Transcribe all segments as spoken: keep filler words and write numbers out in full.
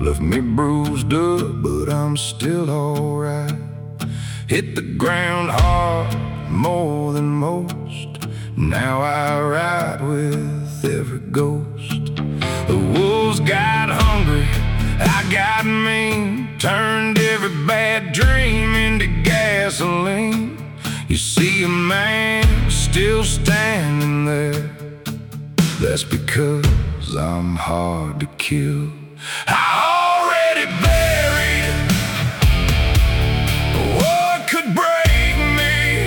left me bruised up, but I'm still alright. Hit the ground hard, more than most. Now I ride with every ghost. The wolves got hungry, I got mean, turned every bad dream into gasoline. You see a man still standing there, that's because I'm hard to kill. I already buried what could break me.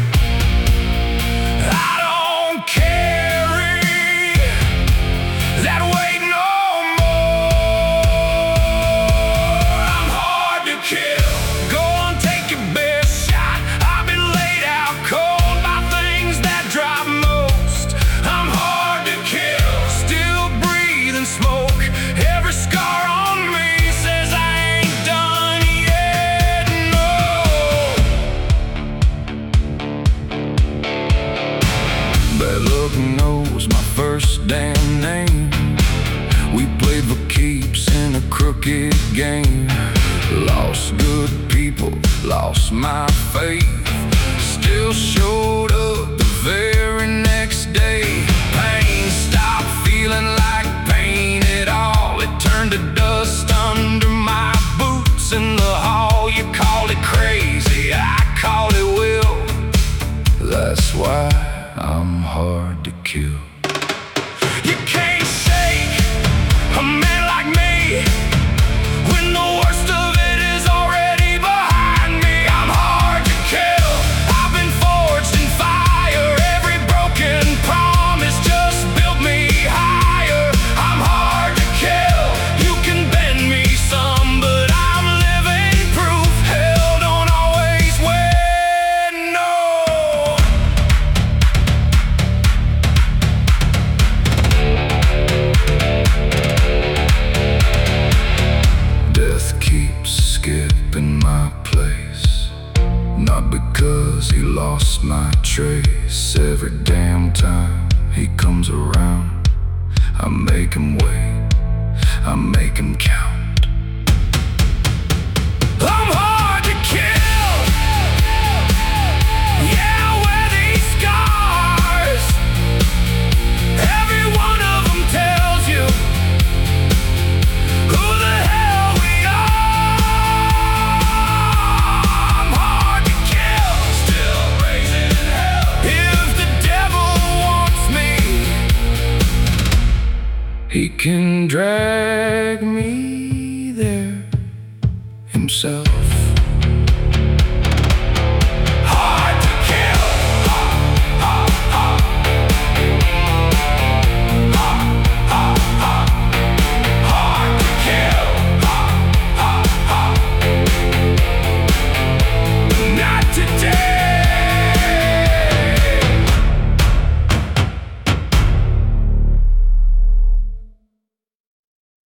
I don't carry that weight no more. I'm hard to kill. Go on, take your best shot. I've been laid out cold by things that drive most. I'm hard to kill, still breathing smoke. Every scar on me says I ain't done yet, no. Bad luck knows my first damn name. We played for keeps in a crooked game. Lost good people, lost my faith. Still showed up the very next day. Pain stopped feeling like pain at all. It turned to dust under my boots in the hall. You call it crazy, I call it will. That's why I'm hard to kill. You can't shake a man like me when the worst of it is already behind me. I'm hard to kill. I've been forged in fire. Every broken promise just built me higher. I'm hard to kill. You can bend me some, but I'm living proof. Hell don't always win, no. Death keeps skipping my place, not because he lost my trace. Every damn time he comes around, I make him wait, I make him count. I'm hard to kill. Yeah, I wear these scars. Every one of them tells you who the hell we are. I'm hard to kill, still raising hell. If the devil wants me, he can drag me there himself.